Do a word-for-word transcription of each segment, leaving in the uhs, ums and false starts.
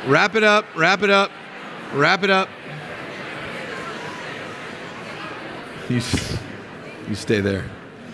Wrap it up, wrap it up, wrap it up. You, you stay there.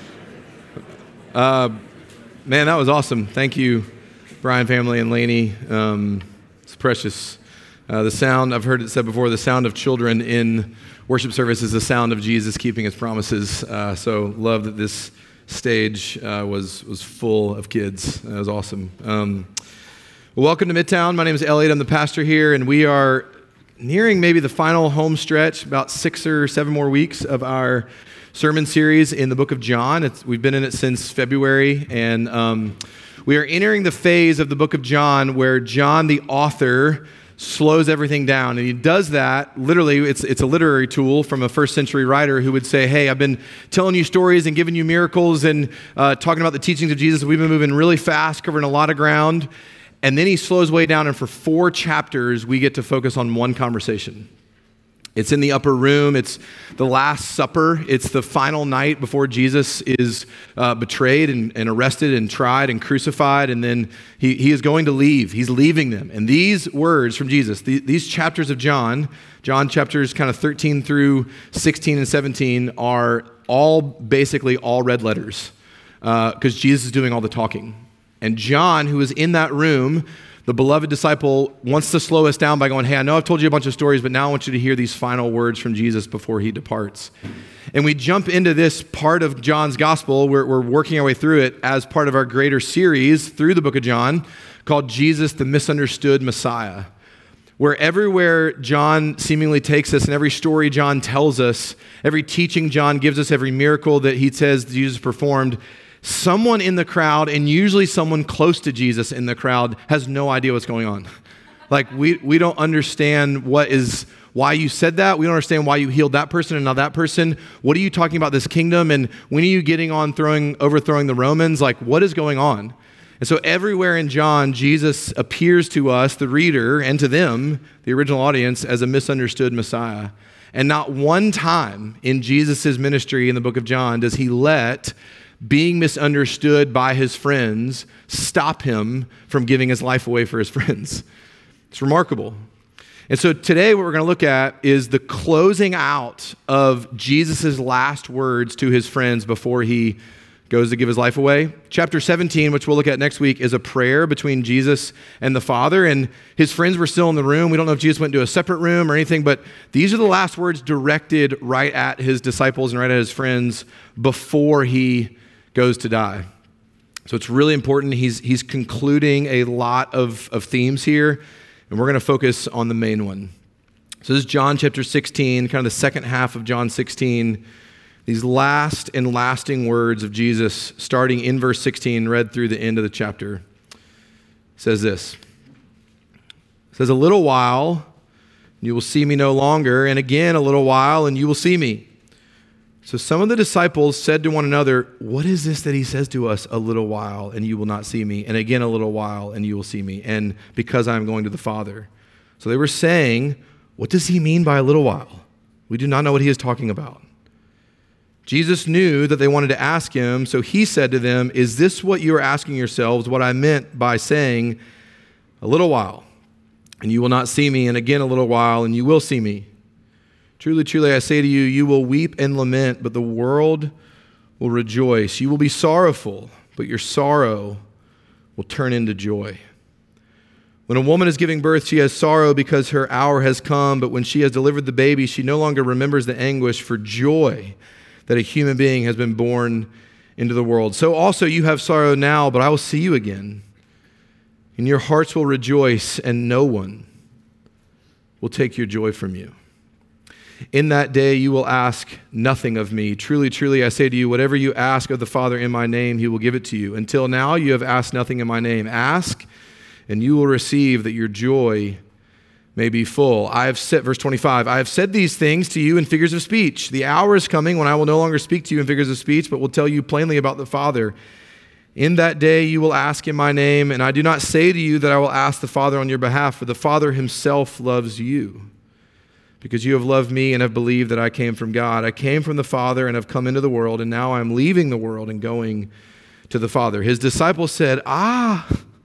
Uh, man, that was awesome. Thank you, Brian family and Lainey. Um, it's precious. Uh, the sound, I've heard it said before, the sound of children in worship service is the sound of Jesus keeping his promises. Uh, so love that this stage uh, was was full of kids. That was awesome. Um, welcome to Midtown. My name is Elliot. I'm the pastor here, and we are nearing maybe the final home stretch, about six or seven more weeks of our sermon series in the book of John. It's, we've been in it since February, and um, we are entering the phase of the book of John where John, the author, slows everything down. And he does that, literally, it's it's a literary tool from a first century writer who would say, hey, I've been telling you stories and giving you miracles and uh, talking about the teachings of Jesus. We've been moving really fast, covering a lot of ground. And then he slows way down, and for four chapters, we get to focus on one conversation. It's in the upper room. It's the Last Supper. It's the final night before Jesus is uh, betrayed and, and arrested and tried and crucified. And then he, he is going to leave. He's leaving them. And these words from Jesus, the, these chapters of John, John chapters kind of thirteen through sixteen and seventeen are all basically all red letters because uh, Jesus is doing all the talking. And John, who is in that room, the beloved disciple, wants to slow us down by going, hey, I know I've told you a bunch of stories, but now I want you to hear these final words from Jesus before he departs. And we jump into this part of John's gospel. We're, we're working our way through it as part of our greater series through the book of John called Jesus, the Misunderstood Messiah, where everywhere John seemingly takes us and every story John tells us, every teaching John gives us, every miracle that he says Jesus performed, someone in the crowd, and usually someone close to Jesus in the crowd, has no idea what's going on. Like, we we don't understand what is, why you said that. We don't understand why you healed that person and not that person. What are you talking about this kingdom? And when are you getting on throwing, overthrowing the Romans? Like, what is going on? And so everywhere in John, Jesus appears to us, the reader, and to them, the original audience, as a misunderstood Messiah. And not one time in Jesus' ministry in the book of John does he let being misunderstood by his friends stop him from giving his life away for his friends. It's remarkable. And so today what we're going to look at is the closing out of Jesus' last words to his friends before he goes to give his life away. Chapter seventeen, which we'll look at next week, is a prayer between Jesus and the Father, and his friends were still in the room. We don't know if Jesus went to a separate room or anything, but these are the last words directed right at his disciples and right at his friends before he goes to die. So it's really important. He's he's concluding a lot of, of themes here, and we're going to focus on the main one. So this is John chapter sixteen, kind of the second half of John sixteen. These last and lasting words of Jesus, starting in verse sixteen, read through the end of the chapter, says this. It says, a little while, you will see me no longer, and again a little while, and you will see me. So some of the disciples said to one another, what is this that he says to us, a little while, and you will not see me, and again a little while, and you will see me, and because I am going to the Father. So they were saying, what does he mean by a little while? We do not know what he is talking about. Jesus knew that they wanted to ask him, so he said to them, is this what you are asking yourselves, what I meant by saying, a little while, and you will not see me, and again a little while, and you will see me? Truly, truly, I say to you, you will weep and lament, but the world will rejoice. You will be sorrowful, but your sorrow will turn into joy. When a woman is giving birth, she has sorrow because her hour has come, but when she has delivered the baby, she no longer remembers the anguish for joy that a human being has been born into the world. So also you have sorrow now, but I will see you again, and your hearts will rejoice, and no one will take your joy from you. In that day you will ask nothing of me. Truly, truly, I say to you, whatever you ask of the Father in my name, he will give it to you. Until now you have asked nothing in my name. Ask, and you will receive, that your joy may be full. I have said, verse twenty-five, I have said these things to you in figures of speech. The hour is coming when I will no longer speak to you in figures of speech, but will tell you plainly about the Father. In that day you will ask in my name, and I do not say to you that I will ask the Father on your behalf, for the Father himself loves you, because you have loved me and have believed that I came from God. I came from the Father and have come into the world, and now I am leaving the world and going to the Father. His disciples said, ah,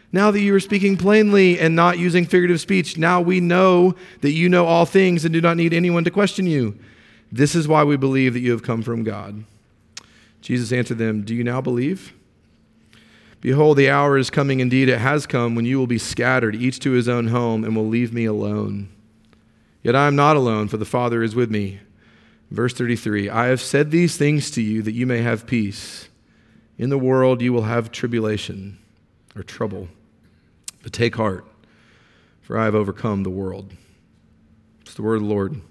Now that you are speaking plainly and not using figurative speech, now we know that you know all things and do not need anyone to question you. This is why we believe that you have come from God." Jesus answered them, "Do you now believe? Behold, the hour is coming, indeed it has come, when you will be scattered, each to his own home, and will leave me alone. Yet I am not alone, for the Father is with me." Verse thirty-three, "I have said these things to you that you may have peace. In the world you will have tribulation," or trouble. "But take heart, for I have overcome the world." It's the word of the Lord.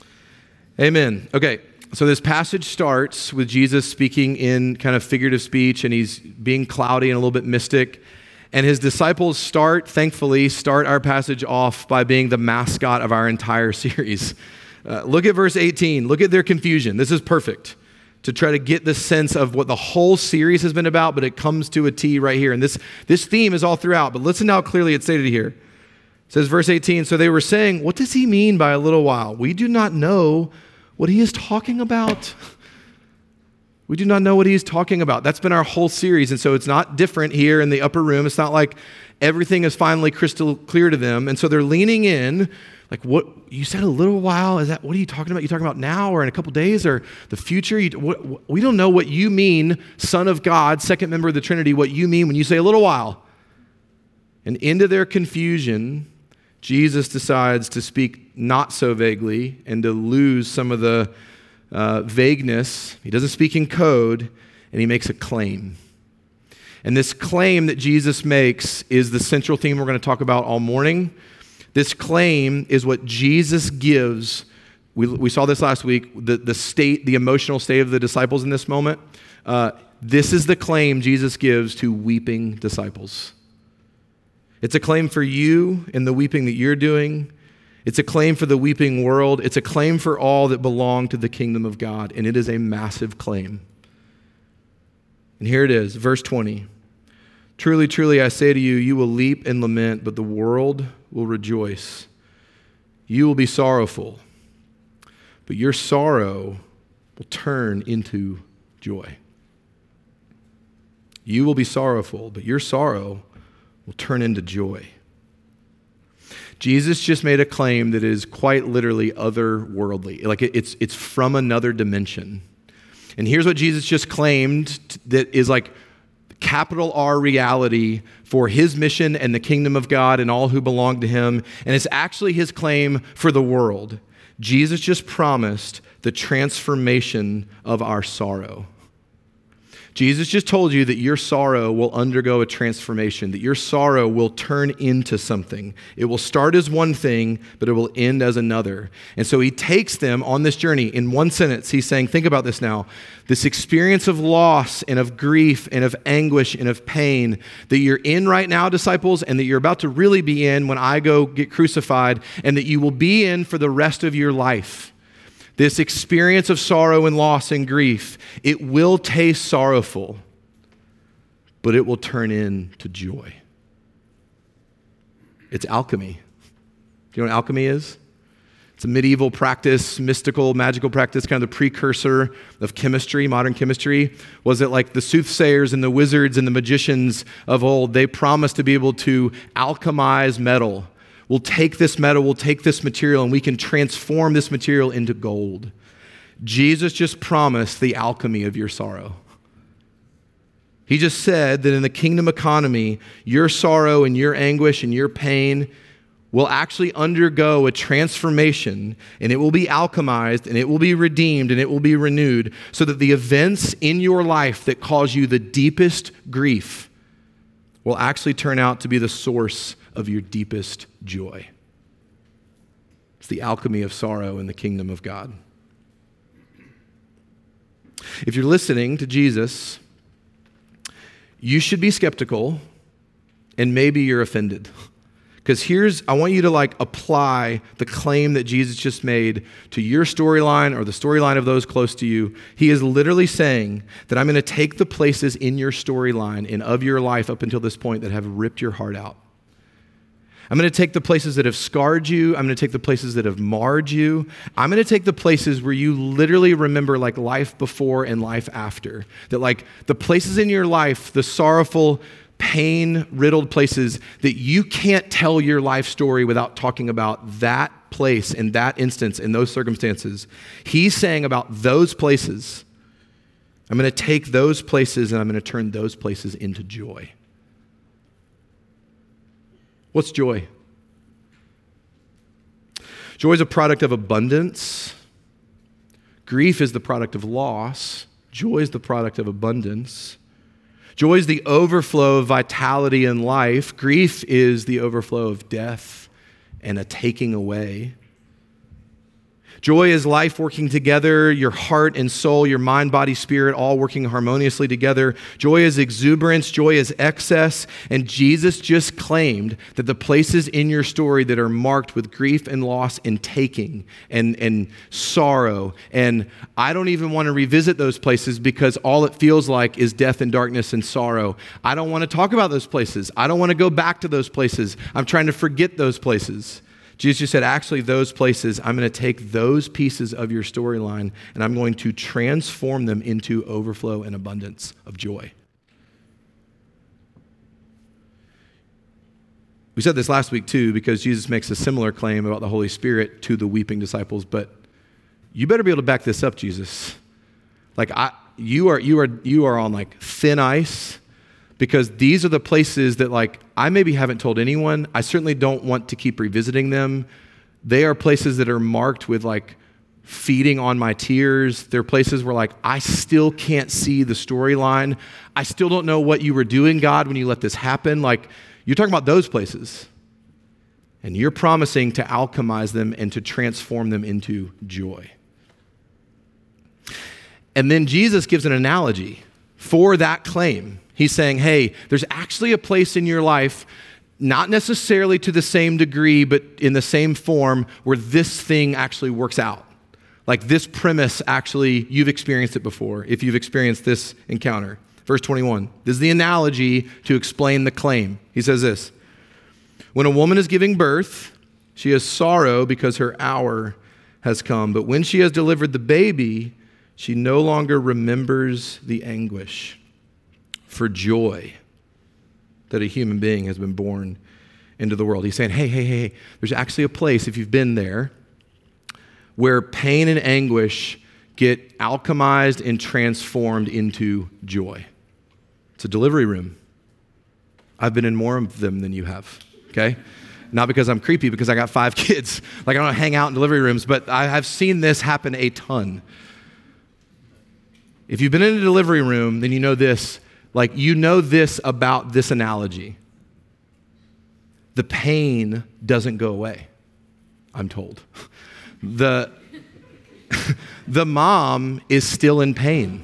Amen. Okay. So this passage starts with Jesus speaking in kind of figurative speech, and he's being cloudy and a little bit mystic. And his disciples start, thankfully, start our passage off by being the mascot of our entire series. Uh, look at verse eighteen. Look at their confusion. This is perfect to try to get the sense of what the whole series has been about, but it comes to a T right here. And this, this theme is all throughout, but listen how clearly it's stated here. It says, verse eighteen, "So they were saying, 'What does he mean by a little while? We do not know what he is talking about.'" We do not know what he is talking about. That's been our whole series. And so it's not different here in the upper room. It's not like everything is finally crystal clear to them. And so they're leaning in, like, "What you said a little while, is that, what are you talking about? You talking about now or in a couple days or the future? You, what, what, we don't know what you mean, Son of God, second member of the Trinity, what you mean when you say a little while." And into their confusion, Jesus decides to speak not so vaguely and to lose some of the uh, vagueness. He doesn't speak in code, and he makes a claim. And this claim that Jesus makes is the central theme we're going to talk about all morning. This claim is what Jesus gives. We, we saw this last week, the, the state, the emotional state of the disciples in this moment. Uh, this is the claim Jesus gives to weeping disciples. It's a claim for you in the weeping that you're doing. It's a claim for the weeping world. It's a claim for all that belong to the kingdom of God, and it is a massive claim. And here it is, verse twenty. "Truly, truly, I say to you, you will leap and lament, but the world will rejoice. You will be sorrowful, but your sorrow will turn into joy." You will be sorrowful, but your sorrow will turn into joy. Jesus just made a claim that is quite literally otherworldly. Like it's, it's from another dimension. And here's what Jesus just claimed that is like capital R reality for his mission and the kingdom of God and all who belong to him. And it's actually his claim for the world. Jesus just promised the transformation of our sorrow. Jesus just told you that your sorrow will undergo a transformation, that your sorrow will turn into something. It will start as one thing, but it will end as another. And so he takes them on this journey. In one sentence, he's saying, think about this now. This experience of loss and of grief and of anguish and of pain that you're in right now, disciples, and that you're about to really be in when I go get crucified, and that you will be in for the rest of your life. This experience of sorrow and loss and grief, it will taste sorrowful, but it will turn into joy. It's alchemy. Do you know what alchemy is? It's a medieval practice, mystical, magical practice, kind of the precursor of chemistry, modern chemistry. Was it like the soothsayers and the wizards and the magicians of old? They promised to be able to alchemize metal. We'll take this metal, we'll take this material, and we can transform this material into gold. Jesus just promised the alchemy of your sorrow. He just said that in the kingdom economy, your sorrow and your anguish and your pain will actually undergo a transformation, and it will be alchemized, and it will be redeemed, and it will be renewed, so that the events in your life that cause you the deepest grief will actually turn out to be the source of your deepest joy. It's the alchemy of sorrow in the kingdom of God. If you're listening to Jesus, you should be skeptical, and maybe you're offended. Because here's, I want you to like apply the claim that Jesus just made to your storyline or the storyline of those close to you. He is literally saying that I'm going to take the places in your storyline and of your life up until this point that have ripped your heart out. I'm going to take the places that have scarred you. I'm going to take the places that have marred you. I'm going to take the places where you literally remember like life before and life after. That like the places in your life, the sorrowful pain-riddled places that you can't tell your life story without talking about that place in that instance, in those circumstances. He's saying about those places, I'm going to take those places and I'm going to turn those places into joy. What's joy? Joy is a product of abundance. Grief is the product of loss. Joy is the product of abundance. Joy is the overflow of vitality in life. Grief is the overflow of death and a taking away. Joy is life working together, your heart and soul, your mind, body, spirit, all working harmoniously together. Joy is exuberance, joy is excess, and Jesus just claimed that the places in your story that are marked with grief and loss and taking and, and sorrow, and I don't even want to revisit those places because all it feels like is death and darkness and sorrow. I don't want to talk about those places. I don't want to go back to those places. I'm trying to forget those places. Jesus just said, actually, those places, I'm going to take those pieces of your storyline and I'm going to transform them into overflow and abundance of joy. We said this last week too, because Jesus makes a similar claim about the Holy Spirit to the weeping disciples, but you better be able to back this up, Jesus. Like I, you are, you are, you are on like thin ice. Because these are the places that like I maybe haven't told anyone. I certainly don't want to keep revisiting them. They are places that are marked with like feeding on my tears. They're places where like I still can't see the storyline. I still don't know what you were doing, God, when you let this happen. Like you're talking about those places. And you're promising to alchemize them and to transform them into joy. And then Jesus gives an analogy for that claim. He's saying, hey, there's actually a place in your life, not necessarily to the same degree, but in the same form, where this thing actually works out. Like this premise actually, you've experienced it before, if you've experienced this encounter. Verse twenty-one, this is the analogy to explain the claim. He says this, when a woman is giving birth, she has sorrow because her hour has come. But when she has delivered the baby, she no longer remembers the anguish for joy that a human being has been born into the world. He's saying, hey, hey, hey, there's actually a place, if you've been there, where pain and anguish get alchemized and transformed into joy. It's a delivery room. I've been in more of them than you have, okay? Not because I'm creepy, because I got five kids. Like I don't hang out in delivery rooms, but I have seen this happen a ton. If you've been in a delivery room, then you know this. Like, you know this about this analogy. The pain doesn't go away, I'm told. The, the mom is still in pain.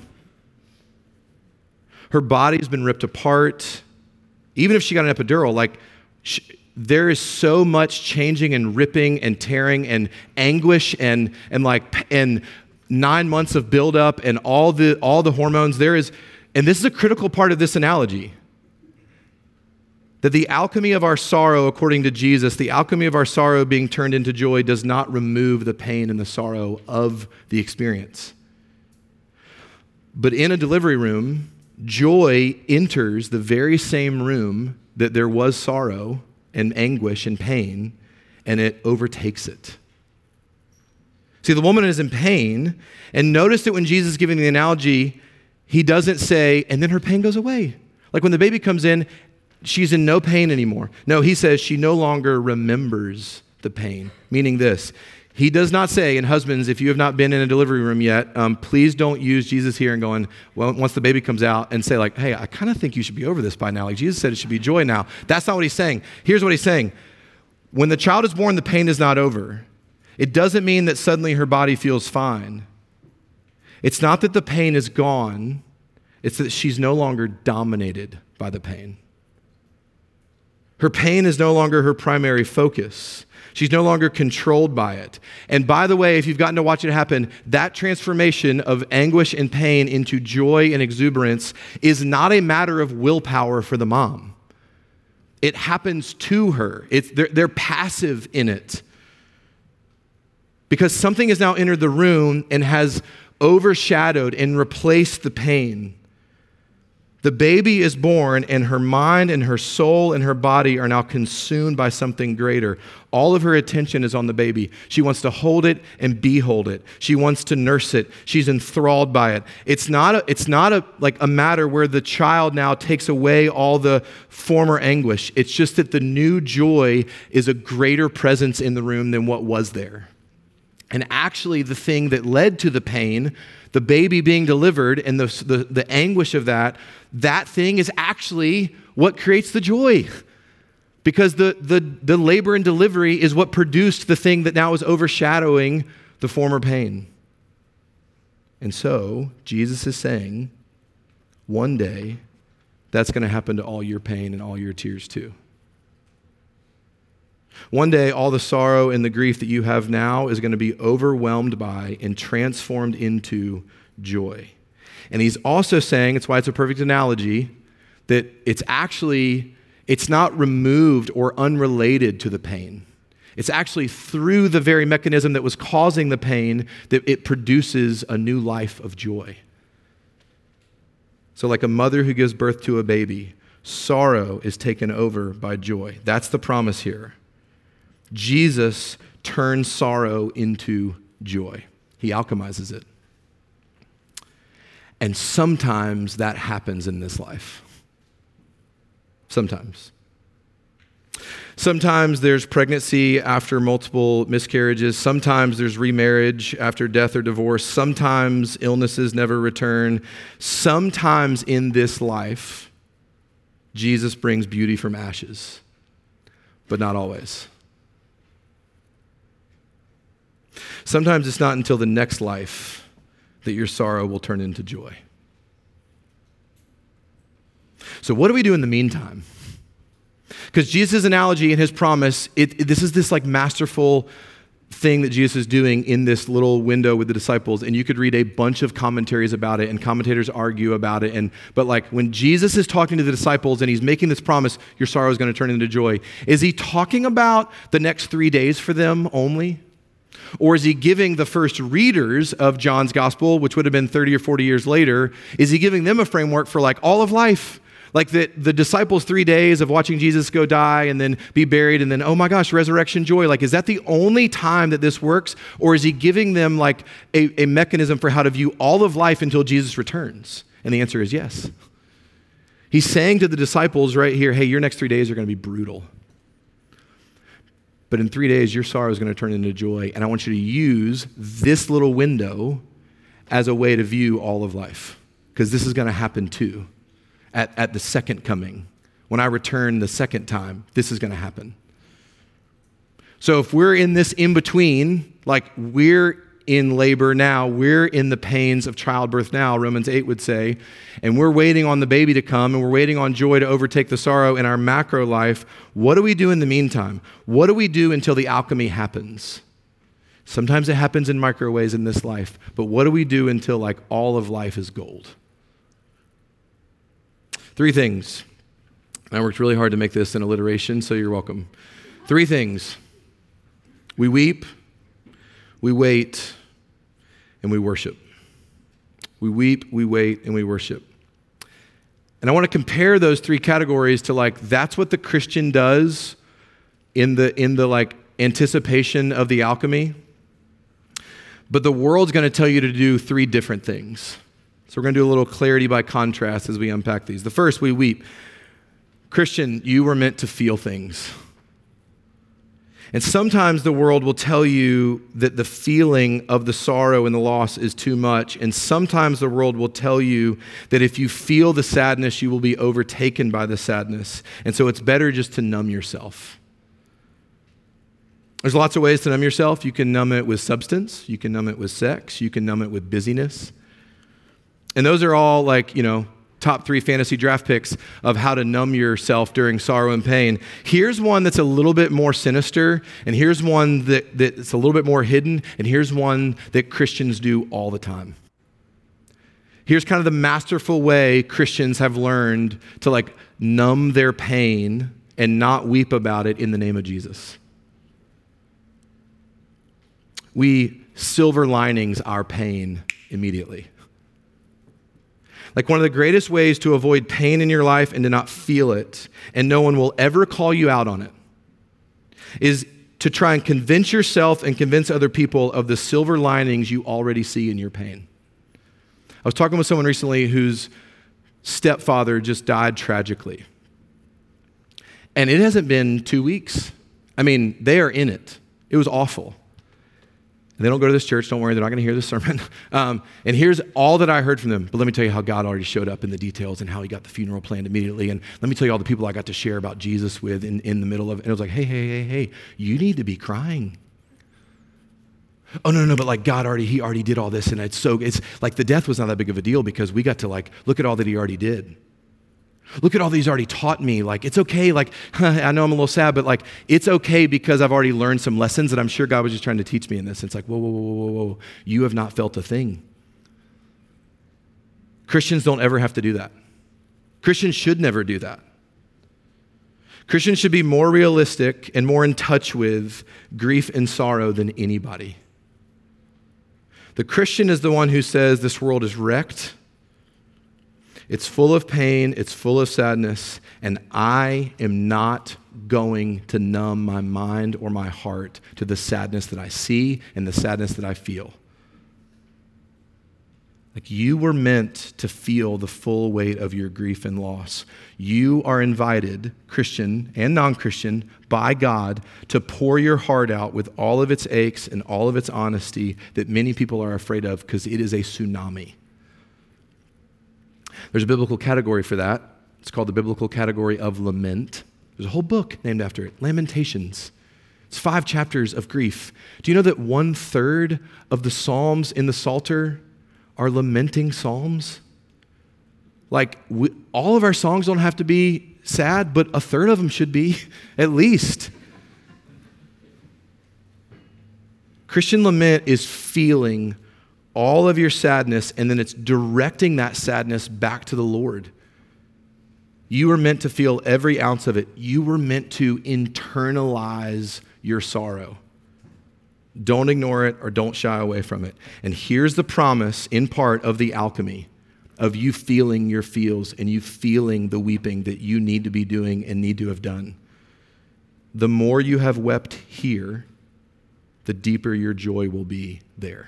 Her body's been ripped apart. Even if she got an epidural, like, she, there is so much changing and ripping and tearing and anguish and, and like, and nine months of buildup and all the, all the hormones. There is... And this is a critical part of this analogy, that the alchemy of our sorrow, according to Jesus, the alchemy of our sorrow being turned into joy does not remove the pain and the sorrow of the experience. But in a delivery room, joy enters the very same room that there was sorrow and anguish and pain, and it overtakes it. See, the woman is in pain, and notice that when Jesus is giving the analogy, he doesn't say, and then her pain goes away. Like when the baby comes in, she's in no pain anymore. No, he says she no longer remembers the pain, meaning this. He does not say, and husbands, if you have not been in a delivery room yet, um, please don't use Jesus here and going, well, once the baby comes out and say like, hey, I kind of think you should be over this by now. Like Jesus said, it should be joy now. That's not what he's saying. Here's what he's saying. When the child is born, the pain is not over. It doesn't mean that suddenly her body feels fine. It's not that the pain is gone, it's that she's no longer dominated by the pain. Her pain is no longer her primary focus. She's no longer controlled by it. And by the way, if you've gotten to watch it happen, that transformation of anguish and pain into joy and exuberance is not a matter of willpower for the mom. It happens to her. It's, they're, they're passive in it. Because something has now entered the room and has overshadowed and replaced the pain. The baby is born, and her mind and her soul and her body are now consumed by something greater. All of her attention is on the baby. She wants to hold it and behold it. She wants to nurse it. She's enthralled by it. It's not a, it's not a, like a matter where the child now takes away all the former anguish. It's just that the new joy is a greater presence in the room than what was there. And actually, the thing that led to the pain, the baby being delivered and the, the, the anguish of that, that thing is actually what creates the joy. Because the, the, the labor and delivery is what produced the thing that now is overshadowing the former pain. And so, Jesus is saying, one day, that's going to happen to all your pain and all your tears too. One day, all the sorrow and the grief that you have now is going to be overwhelmed by and transformed into joy. And he's also saying, it's why it's a perfect analogy, that it's actually, it's not removed or unrelated to the pain. It's actually through the very mechanism that was causing the pain that it produces a new life of joy. So like a mother who gives birth to a baby, sorrow is taken over by joy. That's the promise here. Jesus turns sorrow into joy. He alchemizes it. And sometimes that happens in this life. Sometimes. Sometimes there's pregnancy after multiple miscarriages. Sometimes there's remarriage after death or divorce. Sometimes illnesses never return. Sometimes in this life, Jesus brings beauty from ashes, but not always. Sometimes it's not until the next life that your sorrow will turn into joy. So what do we do in the meantime? Because Jesus' analogy and his promise, it, it, this is this like masterful thing that Jesus is doing in this little window with the disciples, and you could read a bunch of commentaries about it, and commentators argue about it, and but like when Jesus is talking to the disciples and he's making this promise, your sorrow is going to turn into joy, is he talking about the next three days for them only? Or is he giving the first readers of John's gospel, which would have been thirty or forty years later, is he giving them a framework for like all of life? Like the, the disciples' three days of watching Jesus go die and then be buried and then, oh my gosh, resurrection joy. Like, is that the only time that this works? Or is he giving them like a, a mechanism for how to view all of life until Jesus returns? And the answer is yes. He's saying to the disciples right here, hey, your next three days are going to be brutal. But in three days, your sorrow is going to turn into joy. And I want you to use this little window as a way to view all of life. Because this is going to happen too. At, at the second coming, when I return the second time, this is going to happen. So if we're in this in-between, like we're in labor now, we're in the pains of childbirth now, Romans eight would say, and we're waiting on the baby to come, and we're waiting on joy to overtake the sorrow in our macro life, what do we do in the meantime? What do we do until the alchemy happens? Sometimes it happens in micro ways in this life, but what do we do until like all of life is gold? Three things. I worked really hard to make this an alliteration, so you're welcome. Three things. We weep, we wait, and we worship. We weep, we wait, and we worship. And I want to compare those three categories to like, that's what the Christian does in the, in the like anticipation of the alchemy. But the world's going to tell you to do three different things. So we're going to do a little clarity by contrast as we unpack these. The first, we weep. Christian, you were meant to feel things. And sometimes the world will tell you that the feeling of the sorrow and the loss is too much. And sometimes the world will tell you that if you feel the sadness, you will be overtaken by the sadness. And so it's better just to numb yourself. There's lots of ways to numb yourself. You can numb it with substance. You can numb it with sex. You can numb it with busyness. And those are all like, you know, top three fantasy draft picks of how to numb yourself during sorrow and pain. Here's one that's a little bit more sinister, and here's one that, that's a little bit more hidden, and here's one that Christians do all the time. Here's kind of the masterful way Christians have learned to like numb their pain and not weep about it in the name of Jesus. We silver linings our pain immediately. Like one of the greatest ways to avoid pain in your life and to not feel it, and no one will ever call you out on it, is to try and convince yourself and convince other people of the silver linings you already see in your pain. I was talking with someone recently whose stepfather just died tragically. And it hasn't been two weeks. I mean, they are in it. It was awful. They don't go to this church. Don't worry, they're not going to hear this sermon. Um, and here's all that I heard from them. But let me tell you how God already showed up in the details and how he got the funeral planned immediately. And let me tell you all the people I got to share about Jesus with in, in the middle of it. And it was like, hey, hey, hey, hey, you need to be crying. Oh, no, no, no, but like God already, he already did all this. And it's so, it's like the death was not that big of a deal because we got to like, look at all that he already did. Look at all that he's already taught me. Like, it's okay. Like, I know I'm a little sad, but like, it's okay because I've already learned some lessons that I'm sure God was just trying to teach me in this. It's like, whoa, whoa, whoa, whoa, whoa. You have not felt a thing. Christians don't ever have to do that. Christians should never do that. Christians should be more realistic and more in touch with grief and sorrow than anybody. The Christian is the one who says this world is wrecked. It's full of pain, it's full of sadness, and I am not going to numb my mind or my heart to the sadness that I see and the sadness that I feel. Like you were meant to feel the full weight of your grief and loss. You are invited, Christian and non-Christian, by God to pour your heart out with all of its aches and all of its honesty that many people are afraid of because it is a tsunami. There's a biblical category for that. It's called the biblical category of lament. There's a whole book named after it, Lamentations. It's five chapters of grief. Do you know that one third of the Psalms in the Psalter are lamenting psalms? Like we, all of our songs don't have to be sad, but a third of them should be at least. Christian lament is feeling all of your sadness, and then it's directing that sadness back to the Lord. You were meant to feel every ounce of it. You were meant to internalize your sorrow. Don't ignore it or don't shy away from it. And here's the promise in part of the alchemy of you feeling your feels and you feeling the weeping that you need to be doing and need to have done. The more you have wept here, the deeper your joy will be there.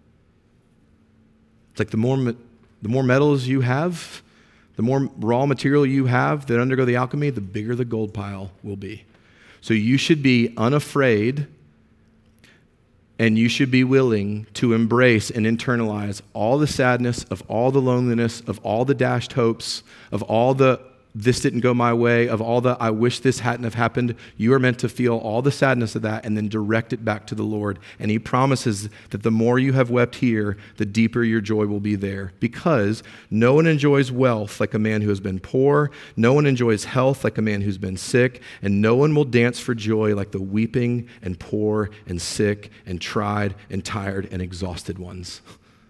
It's like the more the more metals you have, the more raw material you have that undergo the alchemy, the bigger the gold pile will be. So you should be unafraid and you should be willing to embrace and internalize all the sadness, of all the loneliness, of all the dashed hopes, of all the this didn't go my way, of all the I wish this hadn't have happened. You are meant to feel all the sadness of that and then direct it back to the Lord. And he promises that the more you have wept here, the deeper your joy will be there. Because no one enjoys wealth like a man who has been poor. No one enjoys health like a man who's been sick. And no one will dance for joy like the weeping and poor and sick and tried and tired and exhausted ones.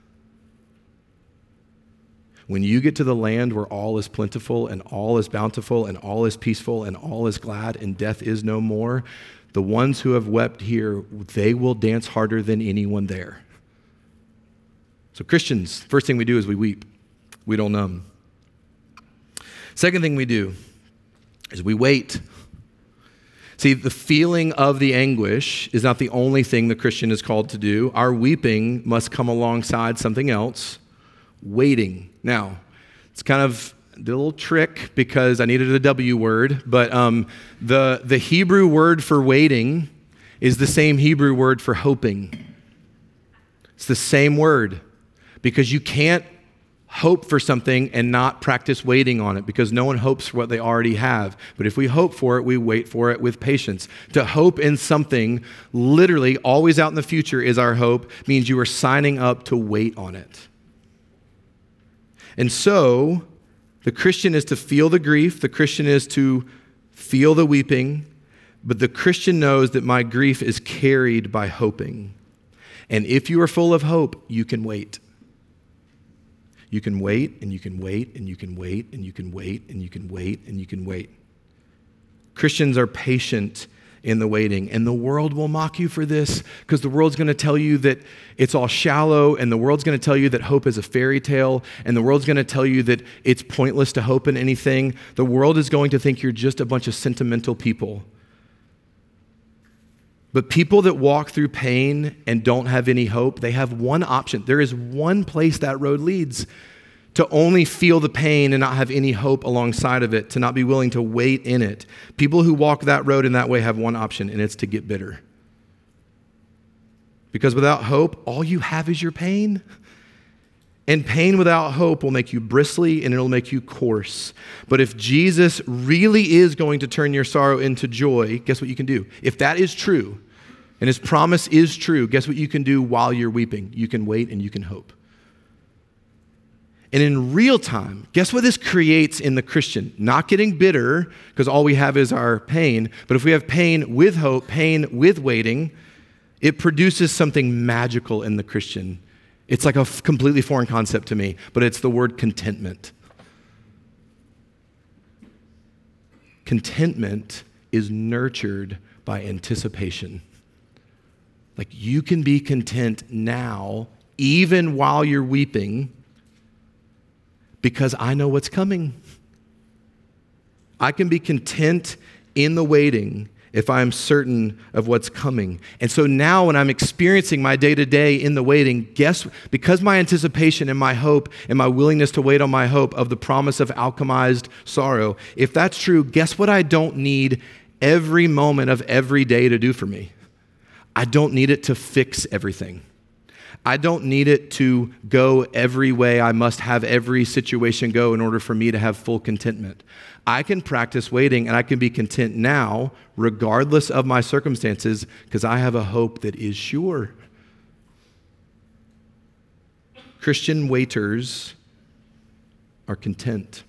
When you get to the land where all is plentiful and all is bountiful and all is peaceful and all is glad and death is no more, the ones who have wept here, they will dance harder than anyone there. So Christians, first thing we do is we weep. We don't numb. Second thing we do is we wait. See, the feeling of the anguish is not the only thing the Christian is called to do. Our weeping must come alongside something else. Waiting. Now, it's kind of a little trick because I needed a W word, but um, the, the Hebrew word for waiting is the same Hebrew word for hoping. It's the same word because you can't hope for something and not practice waiting on it because no one hopes for what they already have. But if we hope for it, we wait for it with patience. To hope in something literally always out in the future is our hope, means you are signing up to wait on it. And so, the Christian is to feel the grief, the Christian is to feel the weeping, but the Christian knows that my grief is carried by hoping. And if you are full of hope, you can wait. You can wait, and you can wait, and you can wait, and you can wait, and you can wait, and you can wait. Christians are patient in the waiting. And the world will mock you for this because the world's going to tell you that it's all shallow, and the world's going to tell you that hope is a fairy tale, and the world's going to tell you that it's pointless to hope in anything. The world is going to think you're just a bunch of sentimental people. But people that walk through pain and don't have any hope, they have one option. There is one place that road leads: to only feel the pain and not have any hope alongside of it, to not be willing to wait in it. People who walk that road in that way have one option, and it's to get bitter. Because without hope, all you have is your pain. And pain without hope will make you bristly, and it'll make you coarse. But if Jesus really is going to turn your sorrow into joy, guess what you can do? If that is true, and his promise is true, guess what you can do while you're weeping? You can wait and you can hope. And in real time, guess what this creates in the Christian? Not getting bitter, because all we have is our pain, but if we have pain with hope, pain with waiting, it produces something magical in the Christian. It's like a f- completely foreign concept to me, but it's the word contentment. Contentment is nurtured by anticipation. Like, you can be content now, even while you're weeping, because I know what's coming. I can be content in the waiting if I'm certain of what's coming. And so now when I'm experiencing my day-to-day in the waiting, guess, because my anticipation and my hope and my willingness to wait on my hope of the promise of alchemized sorrow, if that's true, guess what I don't need every moment of every day to do for me? I don't need it to fix everything. I don't need it to go every way I must have every situation go in order for me to have full contentment. I can practice waiting, and I can be content now, regardless of my circumstances, because I have a hope that is sure. Christian waiters are content.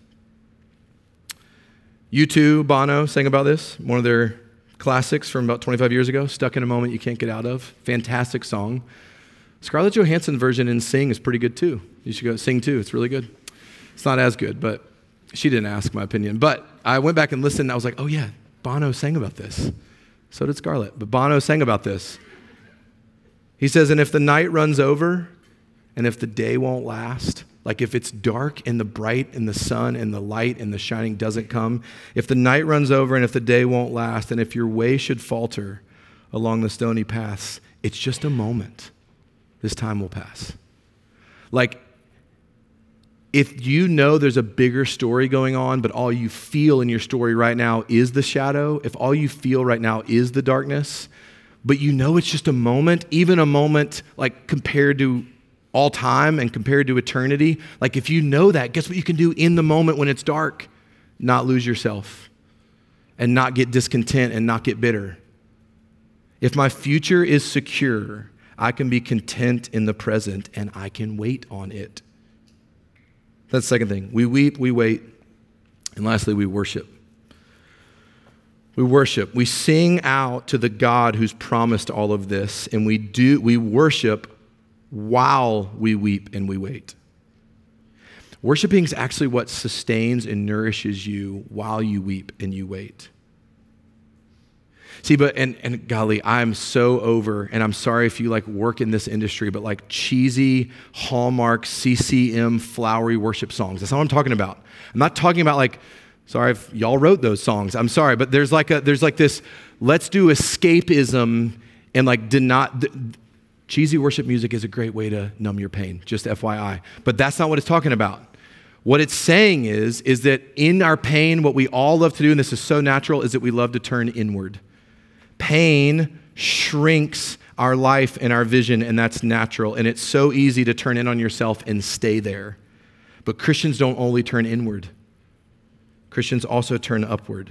U two, Bono sang about this, one of their classics from about twenty-five years ago, Stuck in a Moment You Can't Get Out Of. Fantastic song. Scarlett Johansson version in Sing is pretty good too. You should go sing too. It's really good. It's not as good, but she didn't ask my opinion. But I went back and listened, and I was like, oh yeah, Bono sang about this. So did Scarlett. But Bono sang about this. He says, and if the night runs over, and if the day won't last, like if it's dark and the bright and the sun and the light and the shining doesn't come, if the night runs over and if the day won't last, and if your way should falter along the stony paths, it's just a moment. This time will pass. Like, if you know there's a bigger story going on, but all you feel in your story right now is the shadow, if all you feel right now is the darkness, but you know it's just a moment, even a moment like compared to all time and compared to eternity, like if you know that, guess what you can do in the moment when it's dark? Not lose yourself and not get discontent and not get bitter. If my future is secure, I can be content in the present, and I can wait on it. That's the second thing. We weep, we wait, and lastly, we worship. We worship. We sing out to the God who's promised all of this, and we do. We worship while we weep and we wait. Worshiping is actually what sustains and nourishes you while you weep and you wait. See, but, and, and golly, I'm so over, and I'm sorry if you like work in this industry, but like cheesy, Hallmark, C C M, flowery worship songs. That's not what I'm talking about. I'm not talking about like, sorry if y'all wrote those songs. I'm sorry, but there's like a, there's like this, let's do escapism and like deny, th- cheesy worship music is a great way to numb your pain, just F Y I. But that's not what it's talking about. What it's saying is, is that in our pain, what we all love to do, and this is so natural, is that we love to turn inward. Pain shrinks our life and our vision, and that's natural. And it's so easy to turn in on yourself and stay there. But Christians don't only turn inward. Christians also turn upward.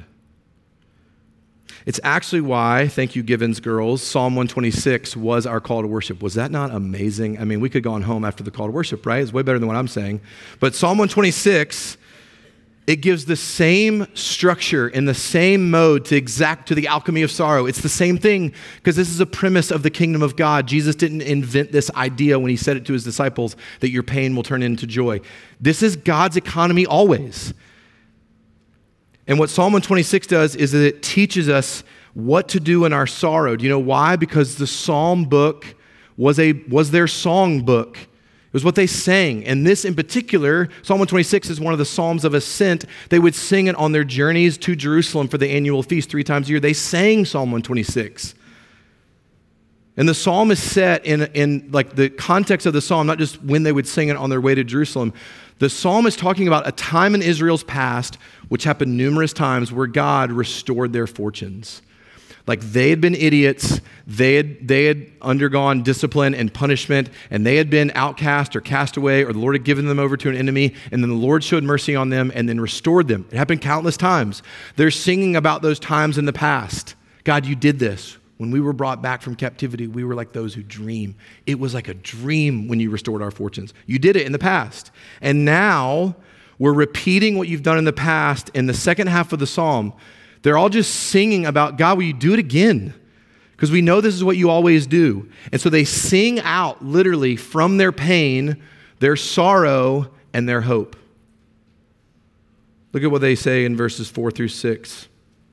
It's actually why, thank you, Givens girls, Psalm one twenty-six was our call to worship. Was that not amazing? I mean, we could have gone home after the call to worship, right? It's way better than what I'm saying. But Psalm one twenty-six, it gives the same structure and the same mode to exact to the alchemy of sorrow. It's the same thing because this is a premise of the kingdom of God. Jesus didn't invent this idea when he said it to his disciples that your pain will turn into joy. This is God's economy always. And what Psalm one twenty-six does is that it teaches us what to do in our sorrow. Do you know why? Because the Psalm book was a was their song book. It was what they sang. And this in particular, Psalm one twenty-six is one of the Psalms of Ascent. They would sing it on their journeys to Jerusalem for the annual feast three times a year. They sang Psalm one twenty-six. And the psalm is set in, in like the context of the psalm, not just when they would sing it on their way to Jerusalem. The psalm is talking about a time in Israel's past, which happened numerous times, where God restored their fortunes. Like they had been idiots, they had, they had undergone discipline and punishment, and they had been outcast or cast away, or the Lord had given them over to an enemy, and then the Lord showed mercy on them and then restored them. It happened countless times. They're singing about those times in the past. God, you did this. When we were brought back from captivity, we were like those who dream. It was like a dream when you restored our fortunes. You did it in the past. And now we're repeating what you've done in the past in the second half of the psalm. They're all just singing about, God, will you do it again? Because we know this is what you always do. And so they sing out literally from their pain, their sorrow, and their hope. Look at what they say in verses four through six.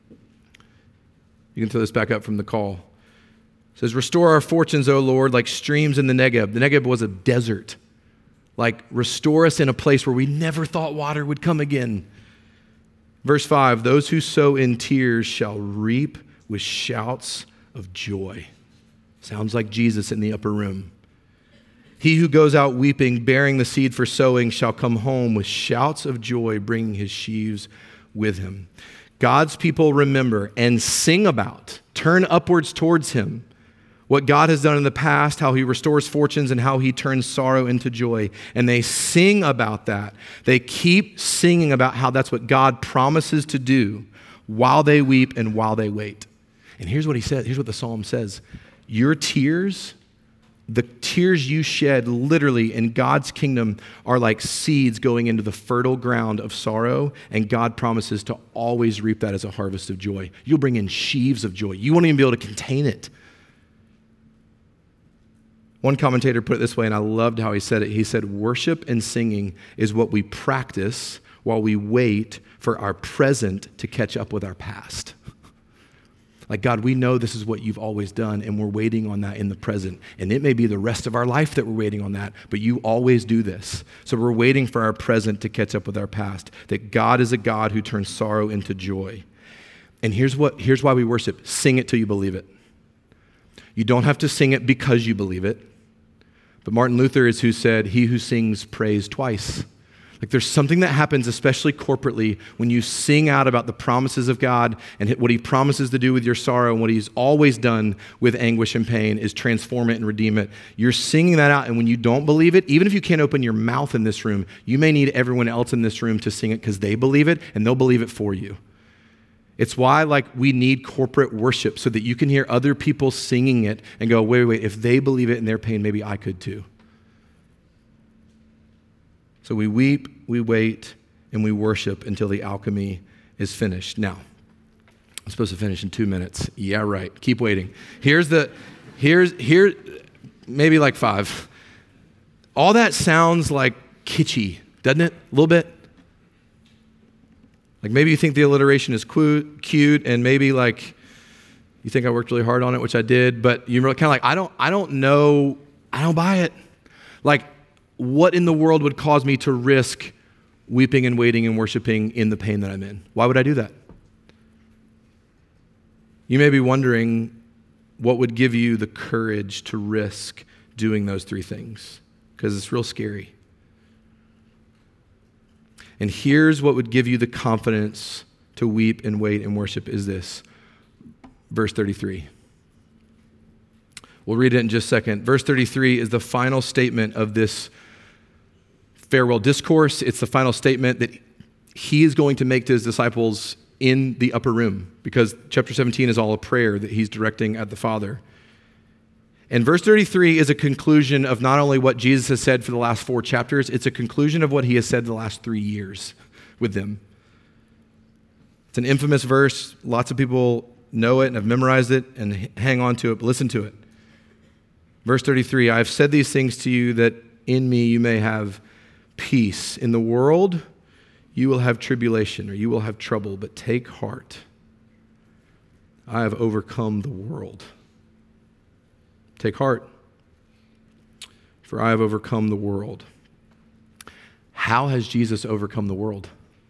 You can throw this back up from the call. It says, restore our fortunes, O Lord, like streams in the Negeb. The Negeb was a desert. Like, restore us in a place where we never thought water would come again. Verse five, those who sow in tears shall reap with shouts of joy. Sounds like Jesus in the upper room. He who goes out weeping, bearing the seed for sowing, shall come home with shouts of joy, bringing his sheaves with him. God's people remember and sing about, turn upwards towards him, what God has done in the past, how he restores fortunes and how he turns sorrow into joy. And they sing about that. They keep singing about how that's what God promises to do while they weep and while they wait. And here's what he said. Here's what the psalm says. Your tears, the tears you shed literally in God's kingdom are like seeds going into the fertile ground of sorrow, and God promises to always reap that as a harvest of joy. You'll bring in sheaves of joy. You won't even be able to contain it. One commentator put it this way, and I loved how he said it. He said, worship and singing is what we practice while we wait for our present to catch up with our past. Like, God, we know this is what you've always done, and we're waiting on that in the present. And it may be the rest of our life that we're waiting on that, but you always do this. So we're waiting for our present to catch up with our past, that God is a God who turns sorrow into joy. And here's what, here's why we worship. Sing it till you believe it. You don't have to sing it because you believe it. But Martin Luther is who said, he who sings prays twice. Like, there's something that happens, especially corporately, when you sing out about the promises of God and what he promises to do with your sorrow, and what he's always done with anguish and pain is transform it and redeem it. You're singing that out, and when you don't believe it, even if you can't open your mouth in this room, you may need everyone else in this room to sing it because they believe it, and they'll believe it for you. It's why, like, we need corporate worship so that you can hear other people singing it and go, wait, wait, if they believe it in their pain, maybe I could too. So we weep, we wait, and we worship until the alchemy is finished. Now, I'm supposed to finish in two minutes. Yeah, right. Keep waiting. Here's the, here's, here, maybe like five. All that sounds like kitschy, doesn't it? A little bit. Like, maybe you think the alliteration is cute, and maybe like you think I worked really hard on it, which I did, but you're kind of like, I don't, I don't know, I don't buy it. Like, what in the world would cause me to risk weeping and waiting and worshiping in the pain that I'm in? Why would I do that? You may be wondering what would give you the courage to risk doing those three things, because it's real scary. And here's what would give you the confidence to weep and wait and worship is this. Verse thirty-three. We'll read it in just a second. Verse thirty-three is the final statement of this farewell discourse. It's the final statement that he is going to make to his disciples in the upper room, because chapter seventeen is all a prayer that he's directing at the Father. And verse thirty-three is a conclusion of not only what Jesus has said for the last four chapters, it's a conclusion of what he has said the last three years with them. It's an infamous verse. Lots of people know it and have memorized it and hang on to it, but listen to it. Verse thirty-three, I have said these things to you that in me you may have peace. In the world you will have tribulation, or you will have trouble, but take heart. I have overcome the world. Take heart, for I have overcome the world. How has Jesus overcome the world?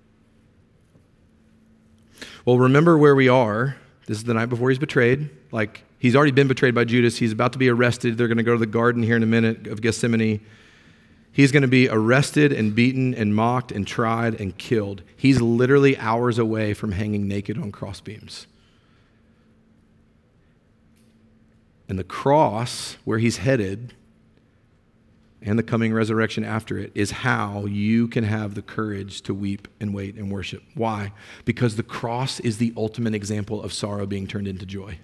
Well, remember where we are. This is the night before he's betrayed. Like, he's already been betrayed by Judas. He's about to be arrested. They're going to go to the garden here in a minute of Gethsemane. He's going to be arrested and beaten and mocked and tried and killed. He's literally hours away from hanging naked on crossbeams. And the cross, where he's headed, and the coming resurrection after it, is how you can have the courage to weep and wait and worship. Why? Because the cross is the ultimate example of sorrow being turned into joy.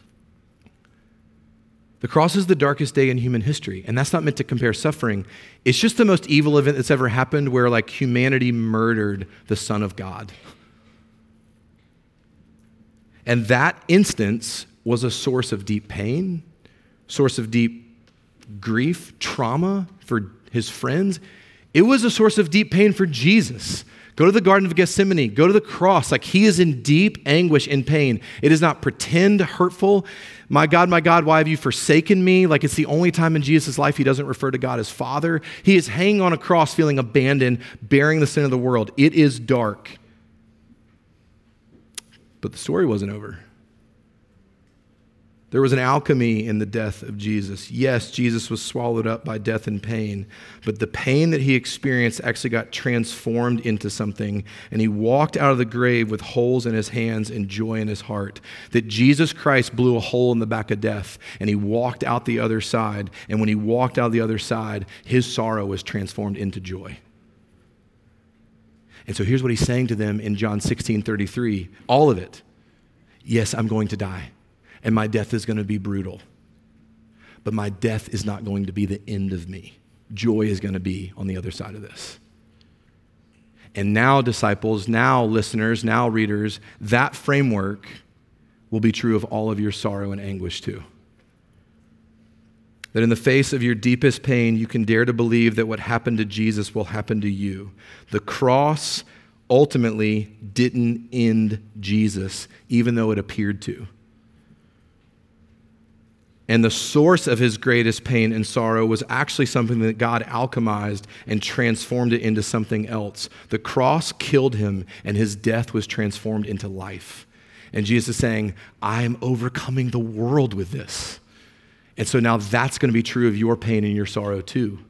The cross is the darkest day in human history, and that's not meant to compare suffering. It's just the most evil event that's ever happened, where like humanity murdered the Son of God. And that instance was a source of deep pain, source of deep grief, trauma for his friends. It was a source of deep pain for Jesus. Go to the Garden of Gethsemane. Go to the cross. Like, he is in deep anguish and pain. It is not pretend hurtful. My God, my God, why have you forsaken me? Like, it's the only time in Jesus' life he doesn't refer to God as Father. He is hanging on a cross, feeling abandoned, bearing the sin of the world. It is dark. But the story wasn't over. There was an alchemy in the death of Jesus. Yes, Jesus was swallowed up by death and pain, but the pain that he experienced actually got transformed into something, and he walked out of the grave with holes in his hands and joy in his heart. That Jesus Christ blew a hole in the back of death, and he walked out the other side, and when he walked out the other side, his sorrow was transformed into joy. And so here's what he's saying to them in John sixteen thirty-three, all of it. Yes, I'm going to die. And my death is going to be brutal. But my death is not going to be the end of me. Joy is going to be on the other side of this. And now, disciples, now listeners, now readers, that framework will be true of all of your sorrow and anguish too. That in the face of your deepest pain, you can dare to believe that what happened to Jesus will happen to you. The cross ultimately didn't end Jesus, even though it appeared to. And the source of his greatest pain and sorrow was actually something that God alchemized and transformed it into something else. The cross killed him, and his death was transformed into life. And Jesus is saying, I am overcoming the world with this. And so now that's going to be true of your pain and your sorrow too.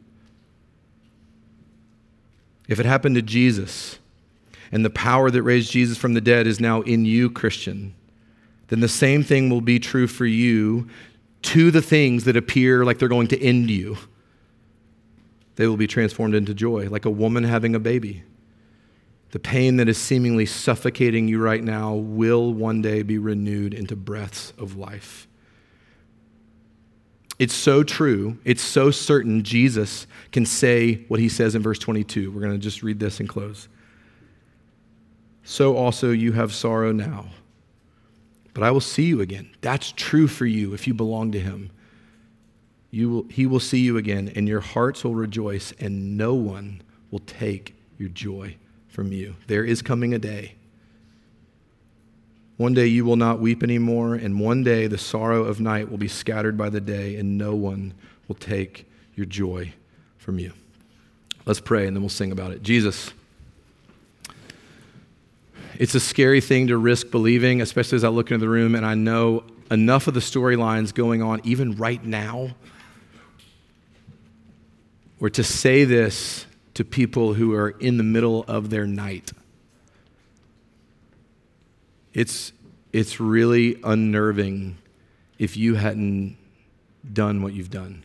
If it happened to Jesus, and the power that raised Jesus from the dead is now in you, Christian, then the same thing will be true for you to the things that appear like they're going to end you. They will be transformed into joy, like a woman having a baby. The pain that is seemingly suffocating you right now will one day be renewed into breaths of life. It's so true, it's so certain Jesus can say what he says in verse twenty-two. We're going to just read this and close. So also you have sorrow now, but I will see you again. That's true for you if you belong to him. You will, he will see you again, and your hearts will rejoice, and no one will take your joy from you. There is coming a day. One day you will not weep anymore, and one day the sorrow of night will be scattered by the day, and no one will take your joy from you. Let's pray, and then we'll sing about it. Jesus, it's a scary thing to risk believing, especially as I look into the room and I know enough of the storylines going on even right now, or to say this to people who are in the middle of their night. It's, it's really unnerving if you hadn't done what you've done.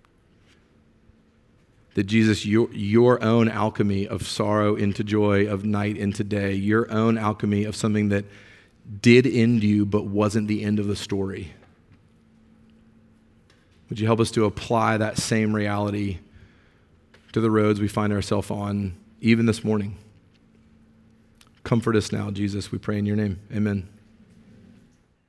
That Jesus, your, your own alchemy of sorrow into joy, of night into day, your own alchemy of something that did end you but wasn't the end of the story. Would you help us to apply that same reality to the roads we find ourselves on, even this morning? Comfort us now, Jesus, we pray in your name. Amen.